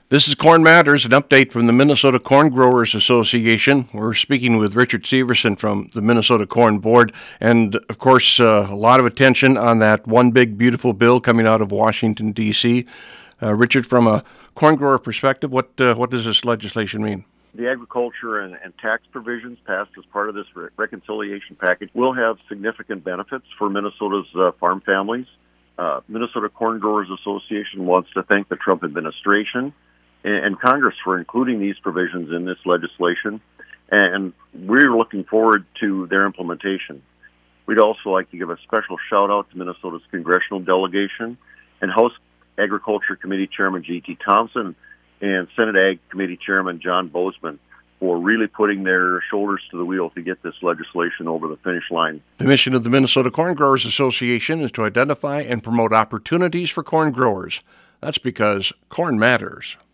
This is Corn Matters, an update from the Minnesota Corn Growers Association. We're speaking with Richard Severson from the Minnesota Corn Board, and of course, a lot of attention on that one big beautiful bill coming out of Washington, D.C. Richard, from a corn grower perspective, what does this legislation mean? The agriculture and tax provisions passed as part of this reconciliation package will have significant benefits for Minnesota's farm families. Minnesota Corn Growers Association wants to thank the Trump administration and Congress for including these provisions in this legislation, and we're looking forward to their implementation. We'd also like to give a special shout-out to Minnesota's congressional delegation and House Agriculture Committee Chairman J.T. Thompson and Senate Ag Committee Chairman John Bozeman for really putting their shoulders to the wheel to get this legislation over the finish line. The mission of the Minnesota Corn Growers Association is to identify and promote opportunities for corn growers. That's because corn matters.